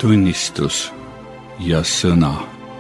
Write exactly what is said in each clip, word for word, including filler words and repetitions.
tunnistus ja sõna.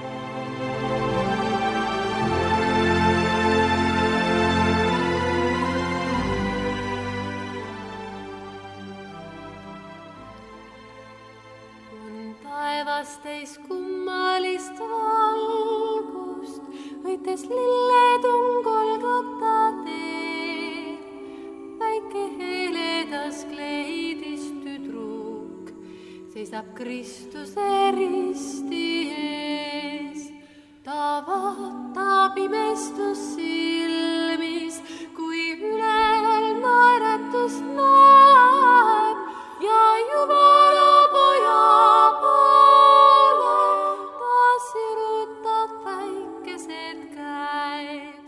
Taevastes kummalist valgust, võites lilletun Golgota teed. Väike heledas kleidis tüdruk seisab Kristuse risti ees. Ta vaatab imestus silmis, kui ülel naeratus näeb ja Jumala poja poole ta sirutab väikesed käed.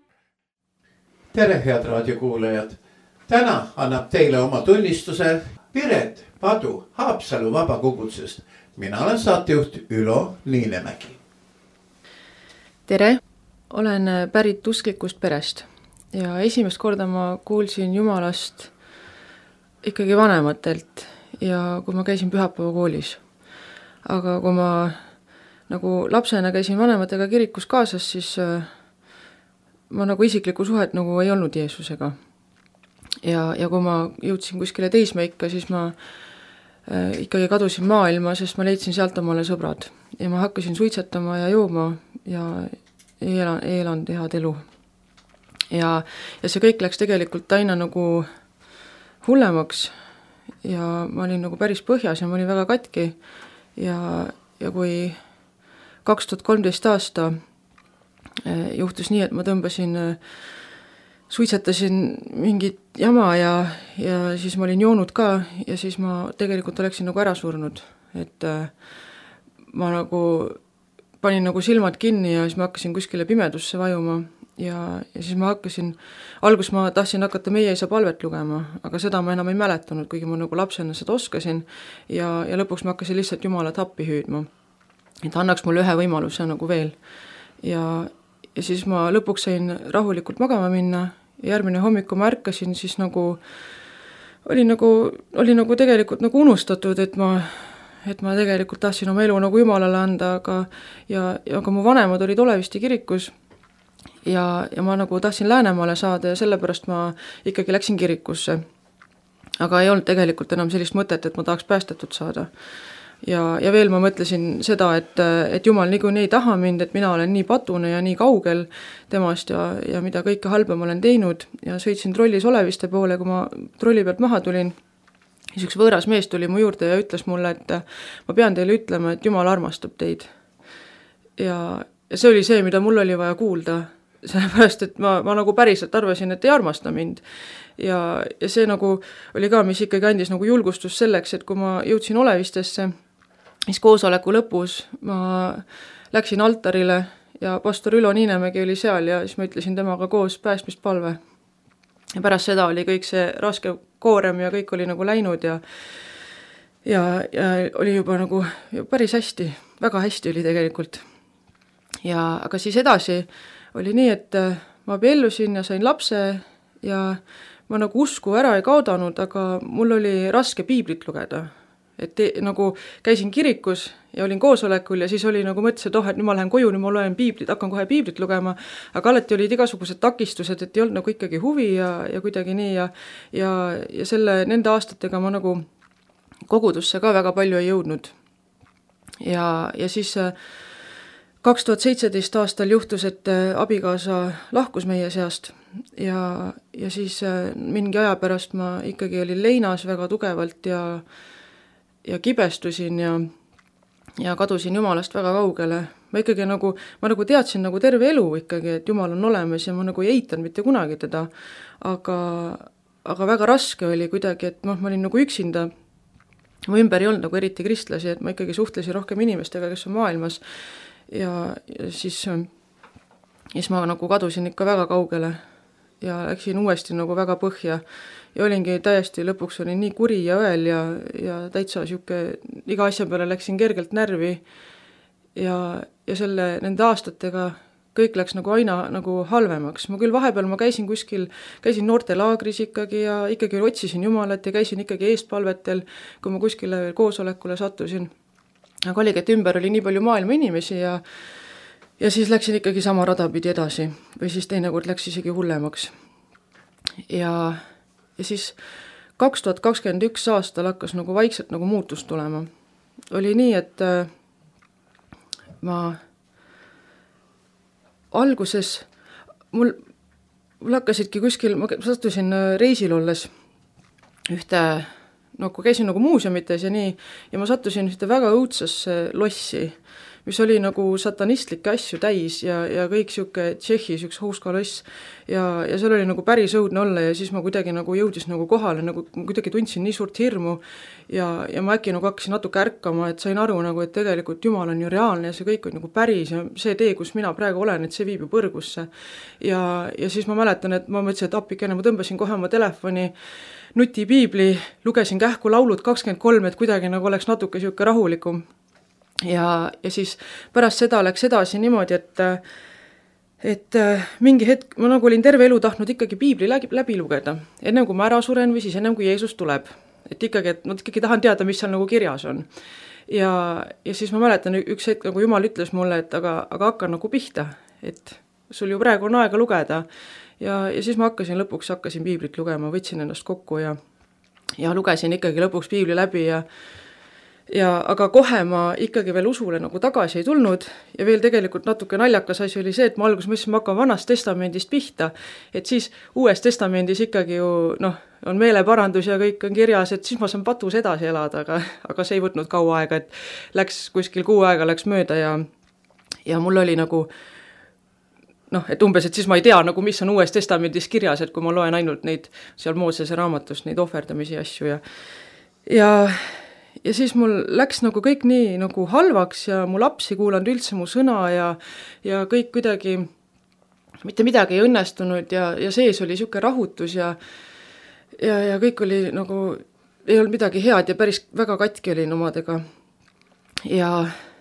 Tere, head raadiokuulajad! Täna annab teile oma tunnistuse Piret Padu Haapsalu vabakogutsest. Mina olen saatejuht Ülo Niinemägi. Tere! Olen pärit usklikust perest ja esimest korda ma kuulsin Jumalast ikkagi vanematelt ja kui ma käisin pühapäeva koolis. Aga kui ma nagu lapsena käisin vanematega kirikus kaasas, siis ma nagu isiklikku suhet nagu ei olnud Jeesusega. Ja, ja kui ma jõudsin kuskile teismeikka, siis ma äh, ikkagi kadusin maailma, sest ma leidsin sealt omale sõbrad. Ja ma hakkasin suitsetama ja jooma ja ei elan, ei elanud head elu. Ja, ja see kõik läks tegelikult aina nagu hullemaks ja ma olin nagu päris põhjas ja ma olin väga katki. Ja, ja kui kaks tuhat kolmteist aasta äh, juhtus nii, et ma tõmbasin äh, suitsetasin mingit jama ja, ja siis ma olin joonud ka ja siis ma tegelikult oleksin nagu ära surnud. Et äh, ma nagu panin nagu silmad kinni ja siis ma hakkasin kuskile pimedusse vajuma ja, ja siis ma hakkasin, algus ma tahtsin hakata meie isa palvet lugema, aga seda ma enam ei mäletanud, kuigi ma nagu lapsena seda oskasin ja, ja lõpuks ma hakkasin lihtsalt Jumalat appi hüüdma. Et annaks mulle ühe võimaluse nagu veel. Ja Ja siis ma lõpuks sain rahulikult magama minna ja järgmine hommiku ma ärkasin, siis nagu oli nagu, oli nagu tegelikult nagu unustatud, et ma, et ma tegelikult tahtsin oma elu nagu Jumalale anda, aga, ja, ja aga mu vanemad olid Olevisti kirikus ja, ja ma nagu tahtsin Läänemaale saada ja sellepärast ma ikkagi läksin kirikusse. Aga ei olnud tegelikult enam sellist mõtet, et ma tahaks päästetud saada. Ja, ja veel ma mõtlesin seda, et, et Jumal niikuinii ei taha mind, et mina olen nii patune ja nii kaugel temast ja, ja mida kõike halba ma olen teinud ja sõitsin trollis Oleviste poole, kui ma trolli pealt maha tulin. Siis üks võõras mees tuli mu juurde ja ütles mulle, et ma pean teile ütlema, et Jumal armastab teid. Ja, ja see oli see, mida mul oli vaja kuulda, sellepärast, et ma, ma nagu päriselt arvasin, et ei armasta mind. Ja, ja see nagu oli ka, mis ikkagi andis nagu julgustus selleks, et kui ma jõudsin Olevistesse, siis koosoleku lõpus ma läksin altarile ja pastor Ülo Niinemägi oli seal ja siis ma ütlesin temaga koos päästmispalve. Ja pärast seda oli kõik see raske koorem ja kõik oli nagu läinud ja, ja, ja oli juba nagu päris hästi, väga hästi oli tegelikult. Ja, aga siis edasi oli nii, et ma abiellusin ja sain lapse ja ma nagu usku ära ei kaudanud, aga mul oli raske piiblit lugeda. Et te, nagu käisin kirikus ja olin koosolekul ja siis oli nagu mõttes, et oh, et nüüd ma lähen koju, nüüd ma loen piiblit, hakkan kohe piiblit lugema, aga alati olid igasugused takistused, et ei olnud nagu ikkagi huvi ja, ja kuidagi nii ja, ja, ja selle, nende aastatega ma nagu kogudusse ka väga palju ei jõudnud. Ja, ja siis kaks tuhat seitseteist aastal juhtus, et abikaasa lahkus meie seast ja, ja siis mingi aja pärast ma ikkagi olin leinas väga tugevalt ja ja kibestusin ja, ja kadusin Jumalast väga kaugele. Ma ikkagi nagu, ma nagu teadsin nagu terve elu ikkagi, et Jumal on olemas ja ma nagu ei eitanud mitte kunagi teda, aga, aga väga raske oli kuidagi, et noh, ma olin nagu üksinda. Mu ümber ei olnud nagu eriti kristlasi, et ma ikkagi suhtlesin rohkem inimestega, kes on maailmas ja, ja siis, siis ma nagu kadusin ikka väga kaugele ja läksin uuesti nagu väga põhja. Ja olingi täiesti, lõpuks olin nii kuri ja õel ja, ja täitsa siuke, iga asja peale läksin kergelt närvi ja, ja selle, nende aastatega kõik läks nagu aina nagu halvemaks. Ma küll vahepeal ma käisin kuskil, käisin noortelaagris ikkagi ja ikkagi otsisin Jumalat ja käisin ikkagi eestpalvetel, kui ma kuskile koosolekule sattusin. aga oligi, et ümber oli nii palju maailma inimesi ja ja siis läksin ikkagi sama rada pidi edasi või siis teinekord läks isegi hullemaks. Ja, ja siis kaks tuhat kakskümmend üks aastal hakkas nagu vaikselt nagu muutus tulema. Oli nii, et äh, ma alguses, mul, mul hakkasidki kuskil, ma sattusin reisil olles ühte, no kui käisin nagu muuseumites ja nii, ja ma sattusin ühte väga õudsasse lossi, mis oli nagu satanistlikke asju täis ja, ja kõik siuke Tšehhi, siuks houska loss ja, ja seal oli nagu päris õudne olla ja siis ma kuidagi nagu jõudis nagu kohale, nagu kuidagi tundsin nii suurt hirmu ja, ja ma äkki nagu hakkasin natuke ärkama, et sain aru nagu, et tegelikult Jumal on ju reaalne ja see kõik on nagu päris ja see tee, kus mina praegu olen, et see viib ju põrgusse. Ja, ja siis ma mäletan, et ma mõtlesin, et appikene, ma tõmbasin kohe oma telefoni nutipiibli, lugesin kähku laulud kakskümmend kolm, et kuidagi nagu oleks natuke siuke rahulikum. Ja, ja siis pärast seda läks edasi niimoodi, et, et mingi hetk, ma nagu olin terve elu tahtnud ikkagi piibli läbi, läbi lugeda, ennem kui ma ära suren või siis ennem kui Jeesus tuleb. Et ikkagi, et ma ikkagi tahan teada, mis seal nagu kirjas on. Ja, ja siis ma mäletan üks hetk, nagu Jumal ütles mulle, et aga, aga hakka nagu pihta, et sul ju praegu on aega lugeda. Ja, ja siis ma hakkasin lõpuks, hakkasin piiblit lugema, võtsin ennast kokku ja, ja lugesin ikkagi lõpuks piibli läbi ja Ja, aga kohe ma ikkagi veel usule nagu tagasi ei tulnud ja veel tegelikult natuke naljakas asi oli see, et ma alguses mõtlesin, ma hakkan vanast testamendist pihta, et siis uues testamendis ikkagi ju noh, on meeleparandus ja kõik on kirjas, et siis ma saan patus edasi elada, aga, aga see ei võtnud kaua aega, et läks kuskil kuu aega läks mööda ja, ja mul oli nagu noh, et umbes, et siis ma ei tea nagu, mis on uues testamendis kirjas, et kui ma loen ainult neid seal Moosese raamatust, neid ohverdamisi asju ja ja Ja siis mul läks nagu kõik nii nagu halvaks ja mu laps ei kuulanud üldse mu sõna ja, ja kõik kuidagi, mitte midagi ei õnnestunud ja, ja sees oli siuke rahutus ja, ja, ja kõik oli nagu, ei olnud midagi head ja päris väga katki olin omadega. Ja,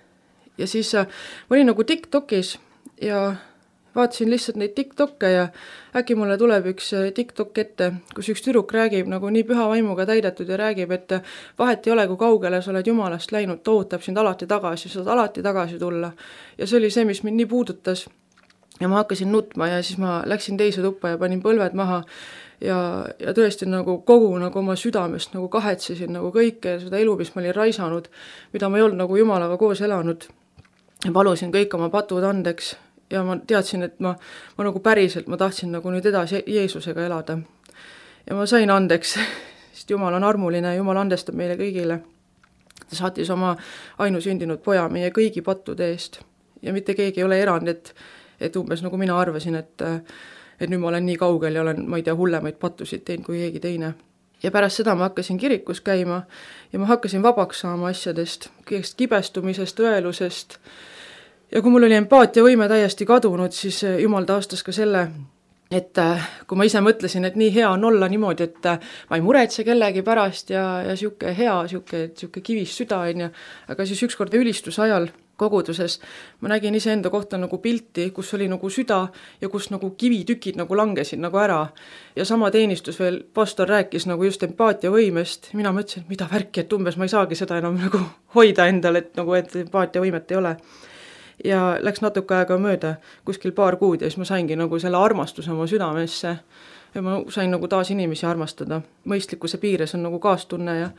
ja siis ma olin nagu TikTokis ja vaatasin lihtsalt neid TikTokke ja äkki mulle tuleb üks TikTok ette, kus üks tüdruk räägib nagu nii püha vaimuga täidetud ja räägib, et vahet ei ole, kui kaugele sa oled Jumalast läinud, ta ootab sind alati tagasi, saad alati tagasi tulla. Ja see oli see, mis mind nii puudutas. Ja ma hakkasin nutma ja siis ma läksin teise tuppa ja panin põlved maha ja, ja tõesti nagu kogu nagu oma südamest nagu kahetsesin nagu kõike seda elu, mis ma olin raisanud, mida ma ei olnud nagu Jumalaga koos elanud. Ja palusin kõik oma patud andeks. Ja ma teadsin, et ma, ma nagu päriselt, ma tahtsin nagu nüüd edasi Jeesusega elada. Ja ma sain andeks, sest Jumal on armuline, Jumal andestab meile kõigile. Ta saatis oma ainusündinud poja meie kõigi pattude eest. Ja mitte keegi ei ole erand, et, et umbes nagu mina arvasin, et, et nüüd ma olen nii kaugel ja olen, ma ei tea, hullemaid pattusid teinud kui keegi teine. Ja pärast seda ma hakkasin kirikus käima ja ma hakkasin vabaks saama asjadest, kõigest kibestumisest, õelusest. Ja kui mul oli empaatia võime täiesti kadunud, siis Jumal taastas ka selle, et kui ma ise mõtlesin, et nii hea on olla niimoodi, et ma ei muretse kellegi pärast ja, ja siuke hea, siuke, siuke kivis süda on ja, aga siis ükskord ülistuse ajal koguduses ma nägin iseenda kohta nagu pilti, kus oli nagu süda ja kus nagu kivitükid nagu langesid nagu ära. Ja sama teenistus veel pastor rääkis nagu just empaatia võimest. Mina mõtlesin, et mida värki, et umbes ma ei saagi seda enam nagu hoida endal, et nagu et empaatia võimet ei ole. Ja läks natuke aega mööda, kuskil paar kuud ja siis ma saingi nagu selle armastuse oma südamesse ja ma sain nagu taas inimesi armastada. Mõistlikkuse piires on nagu kaastunne ja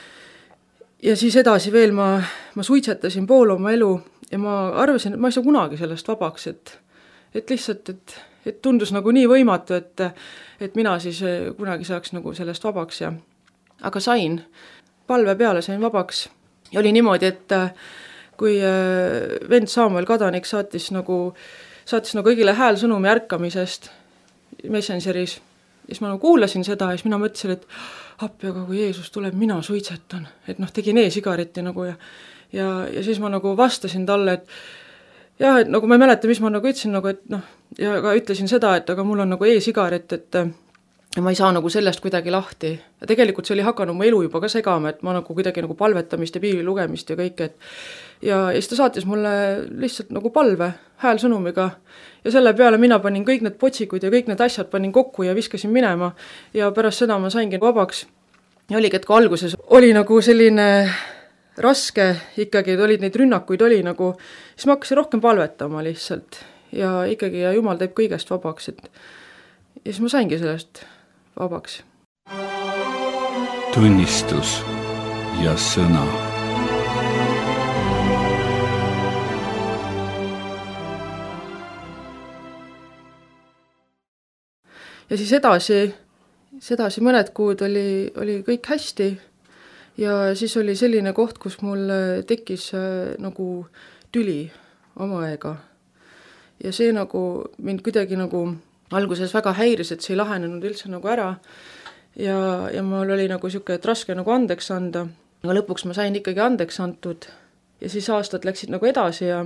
ja siis edasi veel ma, ma suitsetasin pool oma elu ja ma arvasin, et ma ei saa kunagi sellest vabaks, et, et lihtsalt, et, et tundus nagu nii võimatu, et, et mina siis kunagi saaks nagu sellest vabaks ja aga sain, palve peale sain vabaks ja oli niimoodi, et kui vend Samuel Kadanik saatis nagu, saatis nagu kõigile häälsõnumi ärkamisest Messengeris. Ja siis ma nagu kuulasin seda ja siis mina mõtlesin, et appi, aga kui Jeesus tuleb, mina suitsetan. Et noh, tegin e-sigareti nagu ja, ja, ja siis ma nagu vastasin talle, et jah, et nagu ma ei mäleta, mis ma nagu ütlesin, nagu, et noh, ja ka ütlesin seda, et aga mul on nagu e-sigaret, et ja ma ei saa nagu sellest kuidagi lahti. Ja tegelikult see oli hakanud mu elu juba ka segama, et ma nagu kuidagi nagu palvetamist ja piibli lugemist ja kõik, et ja, ja siis ta saatis mulle lihtsalt nagu palve häälsõnumiga ja selle peale mina panin kõik need potsikud ja kõik need asjad panin kokku ja viskasin minema ja pärast seda ma saingi vabaks. Ja oligi, et kui alguses oli nagu selline raske ikkagi, olid neid rünnakuid oli nagu, siis ma hakkasin rohkem palvetama lihtsalt ja ikkagi ja Jumal teeb kõigest vabaks, et ja siis ma saingi sellest vabaks. Tunnistus ja sõna. Ja siis edasi, sedasi mõned kuud oli, oli kõik hästi ja siis oli selline koht, kus mul tekkis äh, nagu tüli oma aega. Ja see nagu mind kuidagi nagu alguses väga häiris, et see ei lahenenud üldse nagu ära ja, ja mul oli nagu siuke, et raske nagu andeks anda. Aga lõpuks ma sain ikkagi andeks antud ja siis aastad läksid nagu edasi ja,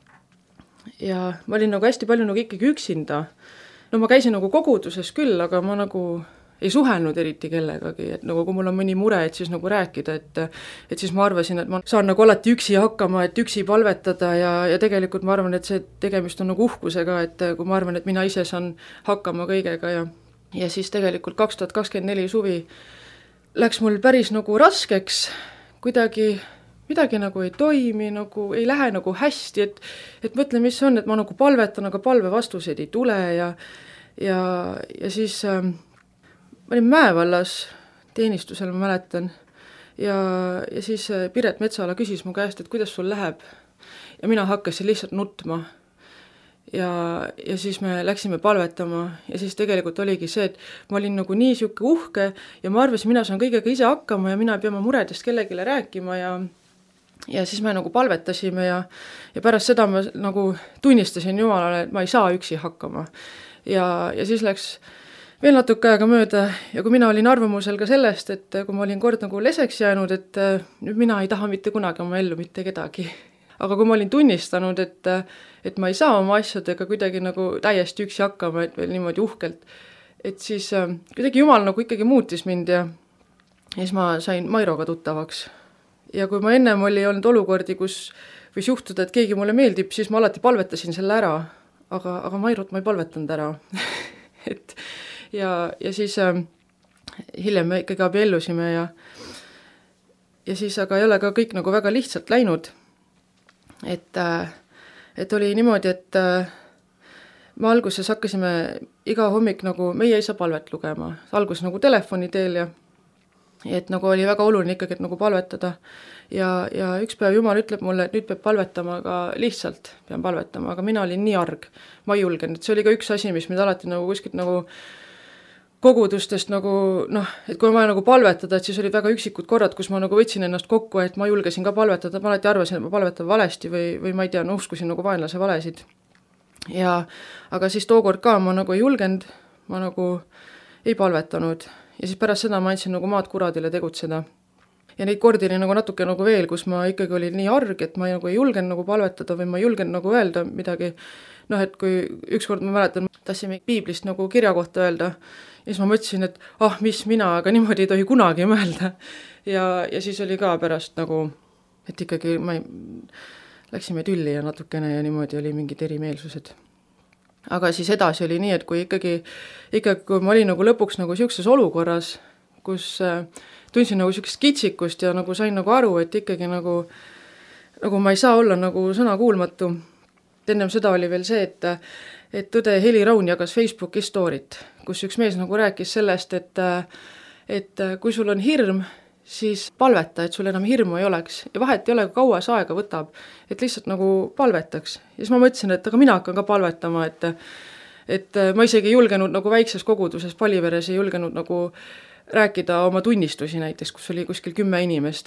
ja ma olin nagu hästi palju nagu ikkagi üksinda. No ma käisin nagu koguduses küll, aga ma nagu ei suhelnud eriti kellegagi, et nagu kui mul on mõni mure, et siis nagu rääkida, et, et siis ma arvasin, et ma saan nagu alati üksi hakkama, et üksi palvetada ja, ja tegelikult ma arvan, et see tegemist on nagu uhkusega, et kui ma arvan, et mina ise saan hakkama kõigega ja, ja siis tegelikult kaks tuhat kakskümmend neli suvi läks mul päris nagu raskeks, kuidagi midagi nagu ei toimi, nagu ei lähe nagu hästi, et, et mõtle, mis on, et ma nagu palvetan, aga palve vastuseid ei tule ja, ja, ja siis äh, ma olin Mäevallas teenistusel, ma mäletan, ja, ja siis Piret Metsala küsis mu käest, et kuidas sul läheb ja mina hakkasin lihtsalt nutma ja, ja siis me läksime palvetama ja siis tegelikult oligi see, et ma olin nagu nii siuke uhke ja ma arvasin, mina saan kõigega ise hakkama ja mina ei pea oma muredest kellegile rääkima ja ja siis me nagu palvetasime ja, ja pärast seda ma nagu tunnistasin Jumalale, et ma ei saa üksi hakkama. Ja, ja siis läks veel natuke aega mööda ja kui mina olin arvamusel ka sellest, et kui ma olin kord nagu leseks jäänud, et nüüd mina ei taha mitte kunagi oma ellu mitte kedagi. Aga kui ma olin tunnistanud, et, et ma ei saa oma asjadega kuidagi nagu täiesti üksi hakkama, et veel niimoodi uhkelt, et siis kuidagi Jumal nagu ikkagi muutis mind ja, ja siis ma sain Mairoga tuttavaks. Ja kui ma ennem oli olnud olukordi, kus võis juhtuda, et keegi mulle meeldib, siis ma alati palvetasin selle ära, aga, aga Mairot ma ei palvetanud ära. et, ja, ja siis äh, hiljem me ikkagi abiellusime ja, ja siis aga ei ole ka kõik nagu väga lihtsalt läinud. Et, äh, et oli niimoodi, et äh, me alguses hakkasime iga hommik nagu meie isa palvet lugema, alguses nagu telefoni teel ja et nagu oli väga oluline ikkagi, et nagu palvetada ja, ja üks päev Jumal ütleb mulle, et nüüd peab palvetama, aga lihtsalt pean palvetama, aga mina olin nii arg, ma ei julgenud, et see oli ka üks asi, mis mind alati nagu kuskilt nagu kogudustest nagu noh, et kui ma nagu palvetada, et siis olid väga üksikud korrad, kus ma nagu võtsin ennast kokku, et ma julgesin ka palvetada, ma alati arvasin, et ma palvetan valesti või, või ma ei tea, no uskusin nagu vaenlase valesid ja aga siis tookord ka ma nagu ei julgenud, ma nagu ei palvetanud ja siis pärast seda ma andsin nagu maad kuradile tegutseda. Ja neid kordi oli nagu natuke nagu veel, kus ma ikkagi olin nii arg, et ma nagu ei julgenud nagu palvetada või ma ei julgenud nagu öelda midagi. Noh, et kui ükskord ma mäletan, tahtsime piiblist nagu kirja kohta öelda ja siis ma mõtlesin, et ah, mis mina, aga niimoodi ei tohi kunagi mõelda. Ja, ja siis oli ka pärast nagu, et ikkagi ma ei, läksime tülli ja natukene ja niimoodi oli mingid erimeelsused. Aga siis edasi oli nii, et kui ikkagi, ikkagi kui ma olin nagu lõpuks nagu siukses olukorras, kus äh, tundsin nagu siukest kitsikust ja nagu sain nagu aru, et ikkagi nagu, nagu ma ei saa olla nagu sõna kuulmatu. Ennem seda oli veel see, et, et Tõde Heli Raun jagas Facebooki storyt, kus üks mees nagu rääkis sellest, et, et kui sul on hirm, siis palveta, et sul enam hirmu ei oleks. Ja vahet ei ole, kui kaua see aega võtab, et lihtsalt nagu palvetaks. Ja siis ma mõtlesin, et aga mina hakkan ka palvetama, et, et ma isegi ei julgenud nagu väikses koguduses Paliveres ei julgenud nagu rääkida oma tunnistusi näiteks, kus oli kuskil kümme inimest.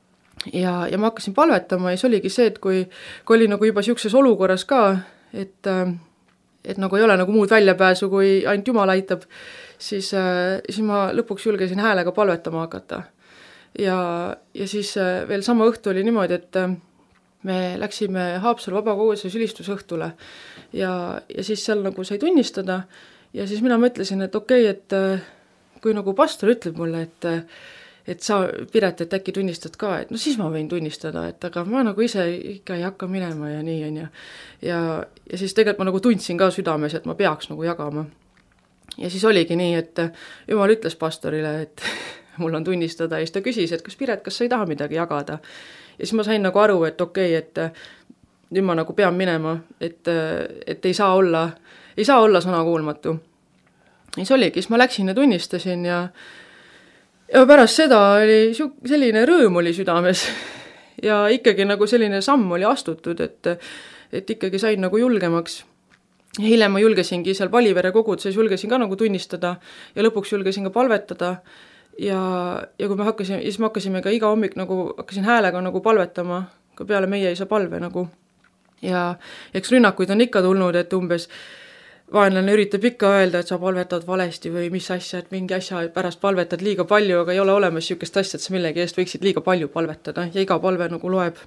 Ja, ja ma hakkasin palvetama ja see oligi see, et kui, kui oli nagu juba siukses olukorras ka, et, et nagu ei ole nagu muud väljapääsu, kui ainult Jumal aitab, siis, siis ma lõpuks julgesin häälega palvetama hakata. Ja, ja siis veel sama õhtu oli niimoodi, et me läksime Haapsalu vabakoguduse sülistusõhtule ja, ja siis seal nagu sai tunnistada ja siis mina mõtlesin, et okei, okay, et kui nagu pastor ütleb mulle, et, et sa, Piret, et äkki tunnistad ka, et no siis ma võin tunnistada, et aga ma nagu ise ikka ei hakka minema ja nii on ja, ja, ja siis tegelikult ma nagu tundsin ka südames, et ma peaks nagu jagama. Ja siis oligi nii, et Jumal ütles pastorile, et mul on tunnistada, ja siis ta küsis, et kas Piret, kas sa ei taha midagi jagada. Ja siis ma sain nagu aru, et okei, et nüüd ma nagu pean minema, et, et ei saa olla, ei saa olla sõnakuulmatu. Ja siis oligi, siis ma läksin ja tunnistasin ja, ja pärast seda oli selline rõõm oli südames ja ikkagi nagu selline samm oli astutud, et, et ikkagi sain nagu julgemaks. Ja hiljem ma julgesingi seal Palivere koguduses, julgesin ka nagu tunnistada ja lõpuks julgesin ka palvetada ja, ja kui me hakkasime, siis me hakkasime ka iga hommik nagu, hakkasin häälega nagu palvetama, ka peale meie isa palve nagu. Ja eks rünnakuid on ikka tulnud, et umbes vaenlane üritab ikka öelda, et sa palvetad valesti või mis asja, et mingi asja pärast palvetad liiga palju, aga ei ole olemas niisugust asja, et sa millegi eest võiksid liiga palju palvetada ja iga palve nagu loeb.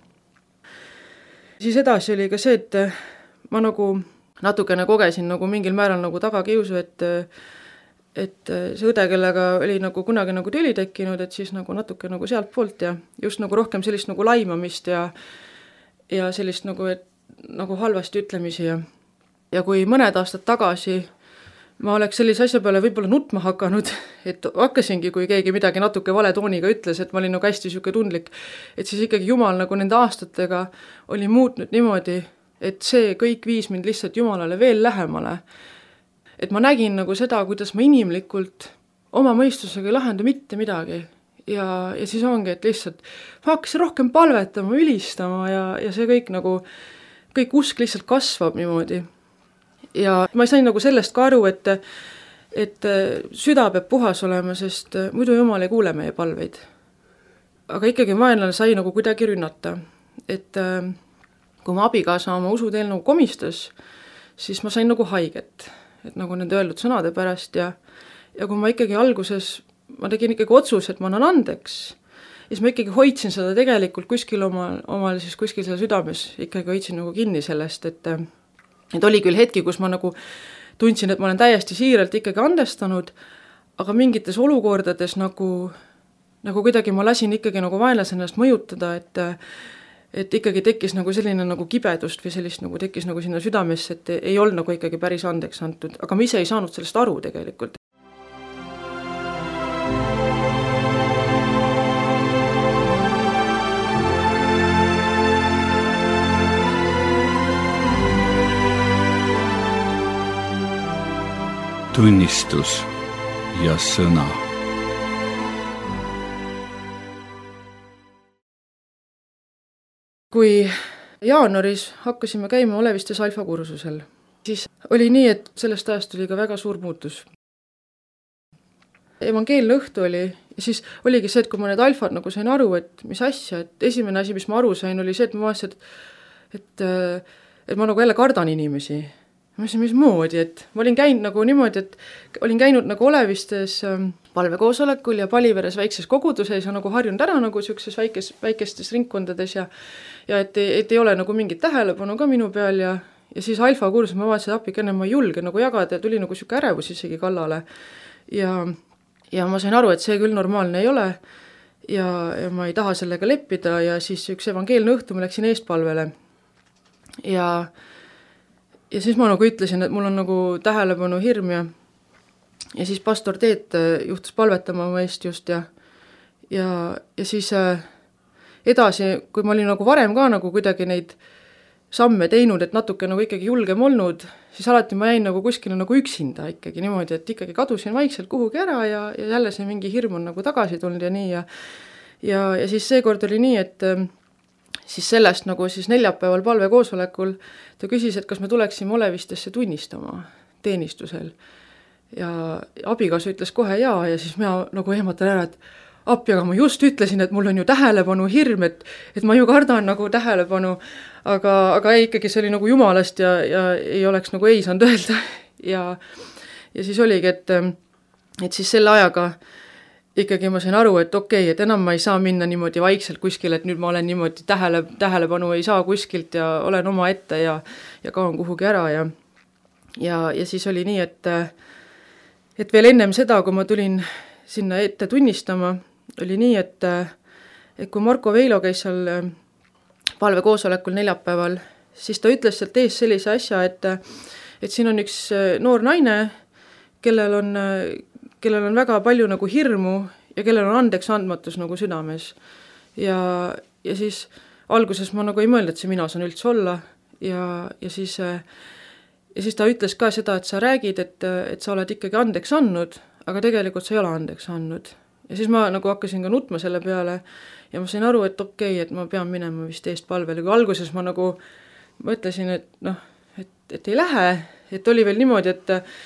Siis edasi oli ka see, et ma nagu natukene kogesin nagu mingil määral nagu tagakiusu, et, et see õde, kellega oli nagu kunagi nagu tüli tekkinud, et siis nagu natuke nagu sealt poolt ja just nagu rohkem sellist nagu laimamist ja, ja sellist nagu, et, nagu halvasti ütlemisi ja, ja kui mõned aastad tagasi ma oleks sellise asja peale võib-olla nutma hakanud, et hakkasingi, kui keegi midagi natuke vale tooniga ütles, et ma olin nagu hästi siuke tundlik, et siis ikkagi Jumal nagu nende aastatega oli muutnud niimoodi, et see kõik viis mind lihtsalt Jumalale veel lähemale. Et ma nägin nagu seda, kuidas ma inimlikult oma mõistusega ei lahenda mitte midagi. Ja, ja siis ongi, et lihtsalt ma hakkasin rohkem palvetama, ülistama ja, ja see kõik nagu, kõik usk lihtsalt kasvab niimoodi. Ja ma sain nagu sellest ka aru, et, et süda peab puhas olema, sest muidu Jumal ei kuule meie palveid. Aga ikkagi vaenlane sai nagu kuidagi rünnata, et kui ma abikaasa oma usuteel nagu komistas, siis ma sain nagu haiget, et nagu nende öeldud sõnade pärast ja, ja kui ma ikkagi alguses, ma tegin ikkagi otsus, et ma annan andeks, siis ma ikkagi hoidsin seda tegelikult kuskil omal, omal siis kuskil seal südames, ikkagi hoidsin nagu kinni sellest, et, et oli küll hetki, kus ma nagu tundsin, et ma olen täiesti siiralt ikkagi andestanud, aga mingites olukordades nagu, nagu kuidagi ma lasin ikkagi nagu vaenlase ennast mõjutada, et et ikkagi tekkis nagu selline nagu kibedust või sellist nagu tekkis nagu sinna südamesse, et ei olnud nagu ikkagi päris andeks antud, aga ma ise ei saanud sellest aru tegelikult. Tunnistus ja sõna. Kui jaanuaris hakkasime käima Olevistes alfa kursusel, siis oli nii, et sellest ajast oli ka väga suur muutus. Evangeelne õhtu oli ja siis oligi see, et kui ma need alfad nagu sain aru, et mis asja, et esimene asi, mis ma aru sain, oli see, et ma vaatasin, et, et, et ma nagu jälle kardan inimesi. Ma mõtlesin, mis moodi, et ma olin käinud nagu niimoodi, et olin käinud nagu Olevistes palvekoosolekul ja Paliveres väikses koguduses ja nagu harjunud ära nagu siukses väikes, väikestes ringkondades ja, ja et, et ei ole nagu mingit tähelepanu ka minu peal ja, ja siis alfa kursus ma vaatasin, et appikene ma ei julge nagu jagada ja tuli nagu siuke ärevus isegi kallale ja, ja ma sain aru, et see küll normaalne ei ole ja, ja ma ei taha sellega leppida ja siis üks evangeelne õhtu ma läksin eestpalvele ja Ja siis ma nagu ütlesin, et mul on nagu tähelepanu hirm ja, ja siis pastor Teet juhtus palvetama oma eest just ja, ja, ja siis edasi, kui ma olin nagu varem ka nagu kuidagi neid samme teinud, et natuke nagu ikkagi julgem olnud, siis alati ma jäin nagu kuskile nagu üksinda ikkagi niimoodi, et ikkagi kadusin vaikselt kuhugi ära ja, ja jälle see mingi hirm on nagu tagasi tulnud ja nii ja, ja, ja siis seekord oli nii, et siis sellest nagu siis neljapäeval palvekoosolekul ta küsis, et kas me tuleksime Olevistesse tunnistama teenistusel. Ja abikaasa ütles kohe jaa ja siis mina nagu ehmatan ära, et appi, aga ma just ütlesin, et mul on ju tähelepanu hirm, et, et ma ju kardan nagu tähelepanu, aga, aga ei, ikkagi see oli nagu Jumalast ja, ja ei oleks nagu ei saanud öelda. Ja, ja siis oligi, et, et siis selle ajaga ikkagi ma sain aru, et okei, et enam ma ei saa minna niimoodi vaikselt kuskil, et nüüd ma olen niimoodi tähele, tähelepanu ei saa kuskilt ja olen oma ette ja, ja kaon kuhugi ära ja, ja, ja siis oli nii, et, et veel ennem seda, kui ma tulin sinna ette tunnistama, oli nii, et, et kui Marko Veilo käis seal palvekoosolekul neljapäeval, siis ta ütles sealt ees sellise asja, et, et siin on üks noor naine, kellel on kellel on väga palju nagu hirmu ja kellel on andeks andmatus nagu südames. Ja, ja siis alguses ma nagu ei mõelnud, et see mina saan üldse olla ja, ja, siis, ja siis ta ütles ka seda, et sa räägid, et, et sa oled ikkagi andeks andnud, aga tegelikult sa ei ole andeks andnud. Ja siis ma nagu hakkasin ka nutma selle peale ja ma sain aru, et okei, okay, et ma pean minema vist eestpalvele. Kui alguses ma nagu mõtlesin, et noh, et, et ei lähe, et oli veel niimoodi, et,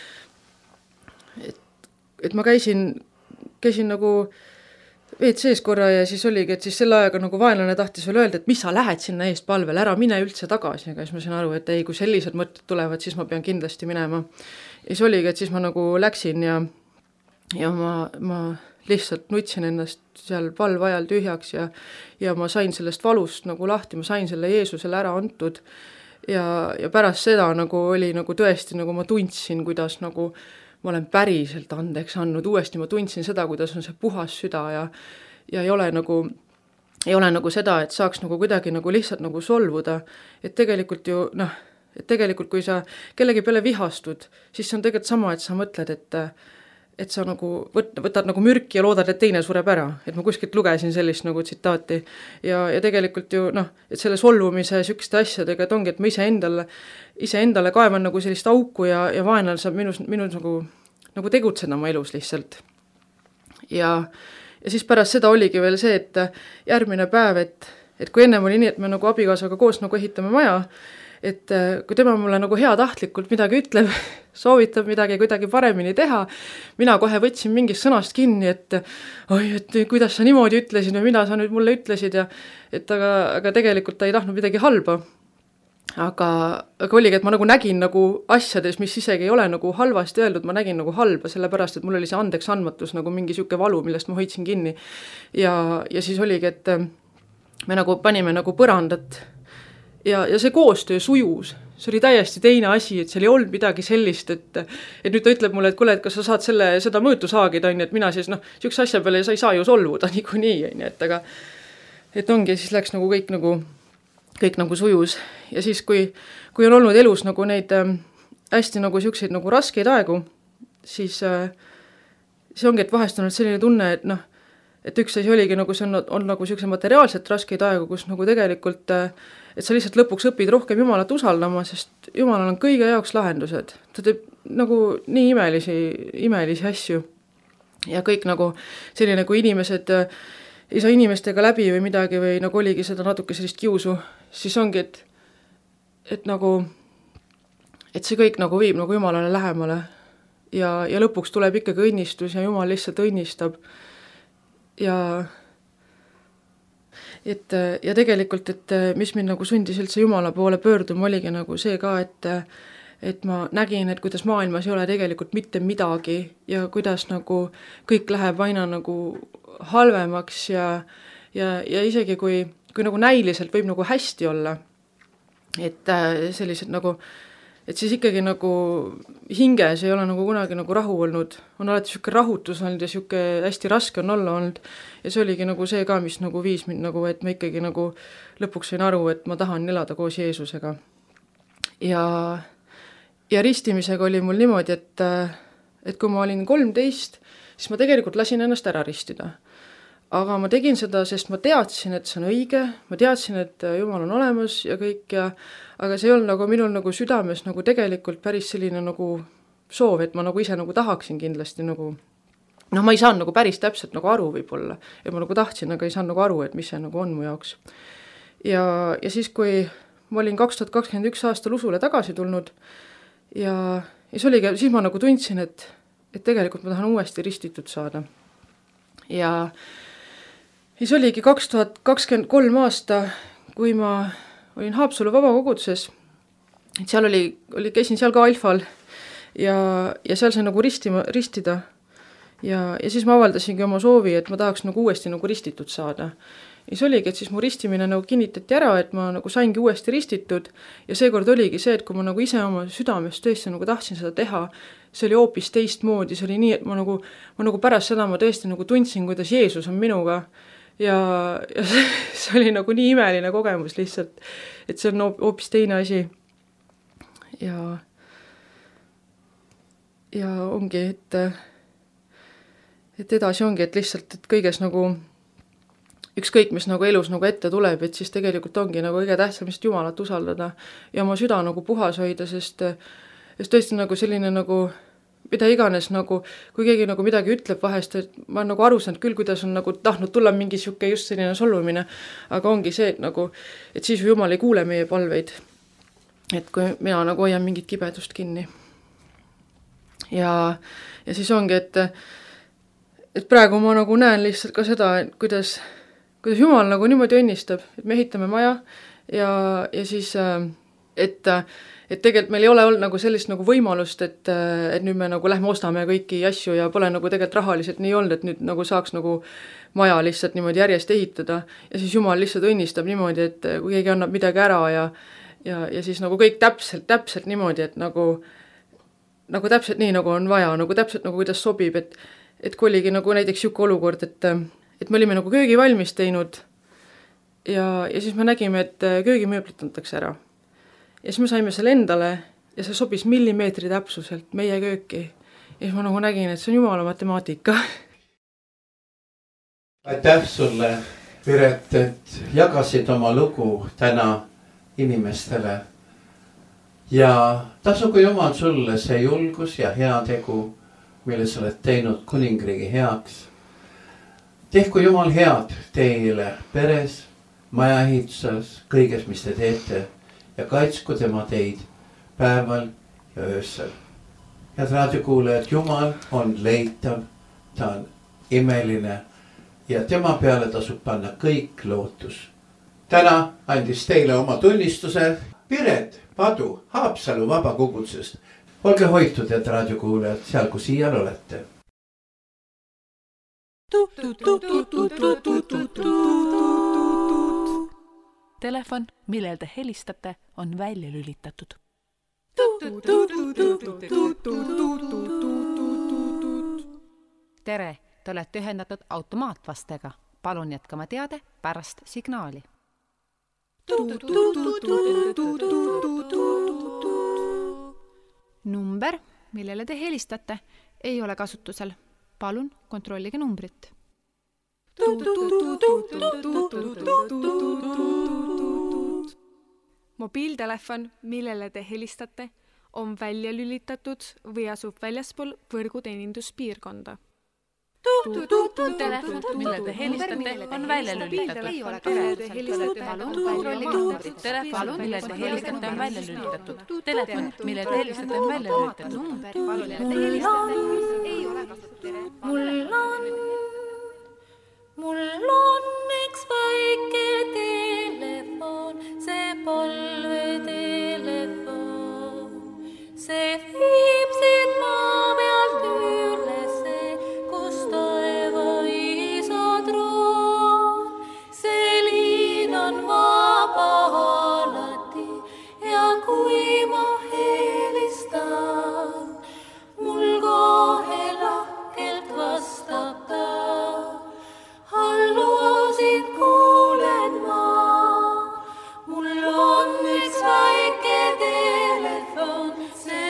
et, et ma käisin, käisin nagu V C-s korra ja siis oligi, et siis selle ajaga nagu vaenlane tahtis veel öelda, et mis sa lähed sinna eestpalvele, ära mine üldse tagasi. Aga siis ma sain aru, et ei, kui sellised mõtted tulevad, siis ma pean kindlasti minema. Ja siis oligi, et siis ma nagu läksin ja, ja ma, ma lihtsalt nutsin ennast seal palve ajal tühjaks ja, ja ma sain sellest valust nagu lahti, ma sain selle Jeesusele ära antud ja, ja pärast seda nagu oli nagu tõesti, nagu ma tundsin, kuidas nagu ma olen päriselt andeks andnud, uuesti ma tundsin seda, kuidas on see puhas süda ja, ja ei ole nagu, ei ole nagu seda, et saaks nagu kuidagi nagu lihtsalt nagu solvuda, et tegelikult ju noh, et tegelikult kui sa kellegi peale vihastud, siis see on tegelikult sama, et sa mõtled, et et sa nagu võt, võtad nagu mürki ja loodad, et teine sureb ära, et ma kuskilt lugesin sellist nagu tsitaati ja, ja tegelikult ju noh, et selle solvumise sükste asjadega, et ongi, et ma ise endale, ise endale kaevan nagu sellist auku ja, ja vaenlane saab minus, minus nagu, nagu tegutseda oma elus lihtsalt. Ja, ja siis pärast seda oligi veel see, et järgmine päev, et, et kui ennem oli nii, et me nagu abikaasaga koos nagu ehitame maja, et kui tema mulle nagu heatahtlikult midagi ütleb, soovitab midagi kuidagi paremini teha, mina kohe võtsin mingist sõnast kinni, et oi, et kuidas sa niimoodi ütlesid või mida sa nüüd mulle ütlesid ja et aga, aga tegelikult ta ei tahtnud midagi halba. Aga, aga oligi, et ma nagu nägin nagu asjades, mis isegi ei ole nagu halvasti öeldud, ma nägin nagu halba, sellepärast, et mul oli see andeks andmatus nagu mingi siuke valu, millest ma hoidsin kinni. Ja, ja siis oligi, et me nagu panime nagu põrandat Ja, ja see koostöö sujus, see oli täiesti teine asi, et seal ei olnud midagi sellist, et, et nüüd ta ütleb mulle, et kuule, et kas sa saad selle, seda mõõtu saagida, on, et mina siis, noh, siukse asja peale sa ei saa ju solvuda niikuinii, on, et aga, et ongi, siis läks nagu kõik nagu, kõik nagu sujus. Ja siis, kui, kui on olnud elus nagu neid äh, hästi nagu siukseid nagu raskeid aegu, siis äh, see ongi, et vahest on selline tunne, et noh, et üks asi oligi nagu see on, on nagu siukse materiaalselt raskeid aegu, kus nagu tegelikult äh, et sa lihtsalt lõpuks õpid rohkem Jumalat usaldama, sest Jumalal on kõige jaoks lahendused. Ta teeb nagu nii imelisi, imelisi asju. Ja kõik nagu selline, kui inimesed ei saa inimestega läbi või midagi või nagu oligi seda natuke sellist kiusu, siis ongi, et, et nagu, et see kõik nagu viib nagu Jumalale lähemale. Ja, ja lõpuks tuleb ikkagi õnnistus ja Jumal lihtsalt õnnistab. Ja Et, ja tegelikult, et mis mind nagu sundis üldse Jumala poole pöörduma, oligi nagu see ka, et, et ma nägin, et kuidas maailmas ei ole tegelikult mitte midagi ja kuidas nagu kõik läheb aina nagu halvemaks ja, ja, ja isegi kui, kui nagu näiliselt võib nagu hästi olla, et sellised nagu, et siis ikkagi nagu hinges ei ole nagu kunagi nagu rahu olnud, on alati siuke rahutus olnud ja siuke hästi raske on olla olnud ja see oligi nagu see ka, mis nagu viis mind nagu, et ma ikkagi nagu lõpuks sain aru, et ma tahan elada koos Jeesusega. Ja, ja ristimisega oli mul niimoodi, et, et kui ma olin kolmteist, siis ma tegelikult lasin ennast ära ristida. Aga ma tegin seda, sest ma teadsin, et see on õige, ma teadsin, et Jumal on olemas ja kõik ja aga see ei olnud nagu minul nagu südames nagu tegelikult päris selline nagu soov, et ma nagu ise nagu tahaksin kindlasti nagu noh, ma ei saanud nagu päris täpselt nagu aru võib-olla ja ma nagu tahtsin, aga ei saanud nagu aru, et mis see nagu on mu jaoks. Ja, ja siis, kui ma olin kaks tuhat kakskümmend üks aastal usule tagasi tulnud ja, ja siis, oligi, siis ma nagu tundsin, et, et tegelikult ma tahan uuesti ristitud saada. Ja siis oligi kaks tuhat kakskümmend kolm aasta, kui ma olin Haapsalu vabakoguduses, et seal oli, oli, käisin seal ka alfal ja, ja seal sai nagu ristima, ristida ja, ja siis ma avaldasingi oma soovi, et ma tahaks nagu uuesti nagu ristitud saada. Ja siis oligi, et siis mu ristimine nagu kinnitati ära, et ma nagu saingi uuesti ristitud ja seekord oligi see, et kui ma nagu ise oma südames tõesti nagu tahtsin seda teha, see oli hoopis teistmoodi, see oli nii, et ma nagu, ma nagu pärast seda ma tõesti nagu tundsin, kuidas Jeesus on minuga ja, ja see, see oli nagu nii imeline kogemus lihtsalt, et see on hoopis teine asi. Ja, ja ongi, et, et edasi ongi, et lihtsalt, et kõiges nagu ükskõik, mis nagu elus nagu ette tuleb, et siis tegelikult ongi nagu kõige tähtsam lihtsalt Jumalat usaldada ja oma süda nagu puhas hoida, sest, sest tõesti nagu selline nagu mida iganes nagu, kui keegi nagu midagi ütleb vahest, et ma olen nagu aru saanud küll, kuidas on nagu tahtnud tulla mingi siuke just selline solvumine, aga ongi see, et nagu, et siis ju Jumal ei kuule meie palveid. Et kui mina nagu hoian mingit kibedust kinni. Ja, ja siis ongi, et, et praegu ma nagu näen lihtsalt ka seda, kuidas, kuidas Jumal nagu niimoodi õnnistab, et me ehitame maja ja, ja siis, et et tegelikult meil ei ole olnud nagu sellist nagu võimalust, et, et nüüd me nagu lähme ostame kõiki asju ja pole nagu tegelikult rahaliselt nii olnud, et nüüd nagu saaks nagu maja lihtsalt niimoodi järjest ehitada ja siis Jumal lihtsalt õnnistab niimoodi, et kui keegi annab midagi ära ja, ja, ja siis nagu kõik täpselt, täpselt niimoodi, et nagu, nagu täpselt nii, nagu on vaja, nagu täpselt nagu kuidas sobib, et, et kui oligi nagu näiteks siuke olukord, et, et me olime nagu köögi valmis teinud ja, ja siis me nägime, et köögimööblit antakse ära. Ja siis me saime selle endale ja see sobis millimeetri täpsuselt meie kööki. Ja siis ma nagu nägin, et see on Jumala matemaatika. Aitäh sulle, Piret, et jagasid oma lugu täna inimestele. Ja tasugu Jumal sulle see julgus ja hea tegu, mille sa oled teinud kuningriigi heaks. Tehku Jumal head teile peres, majaehituses, kõiges, mis te teete. Ja kaitsku tema teid päeval ja öösel. Head raadiokuulajad, Jumal on leitav, ta on imeline ja tema peale tasub panna kõik lootus. Täna andis teile oma tunnistuse Piret Padu Haapsalu vabakugutsest. Olge hoitud, head raadiokuulajad, seal kus iial olete. Telefon, millel te helistate, on välja lülitatud. Tere, te olete ühendatud automaatvastega. Palun jätkama teade pärast signaali. Number, millele te helistate, ei ole kasutusel. Palun kontrollige numbrit. Mobiiltelefon, millele te helistate, on välja lülitatud või asub väljaspool võrguteeninduspiirkonda. Telefon, millele te helistate, on välja lülitatud. Palun kontrollige numbrit. Telefon, millele te helistate, on välja lülitatud. Telefon, millele te helistate, on välja lülitatud. Mul on Mul on üks väike telefon, see palvetelefon. See viib sind maa pealt ülesse, kus taeva isa troon. See liin on vaba alati ja kui ma helistan, mul kohe lahkelt vastab ta. Hallusid kuulen ma, mul on üks väike telefon, see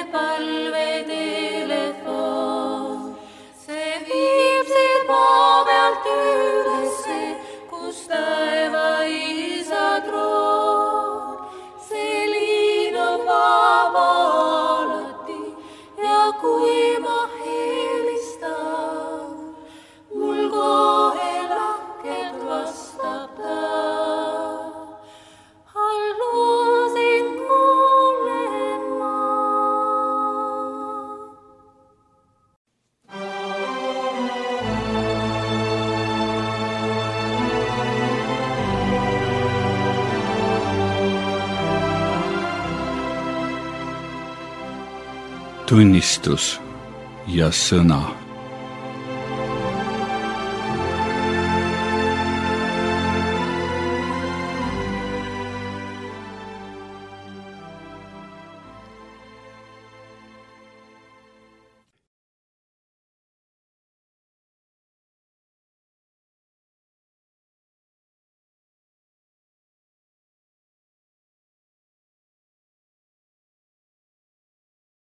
palvetelefon. See viib sind maa pealt ülesse, kus taeva isa troon. See liin on vaba alati ja kui ma helistan, mul kohe vastab ta. Hallusid kuulen ma. Tunnistus ja sõna.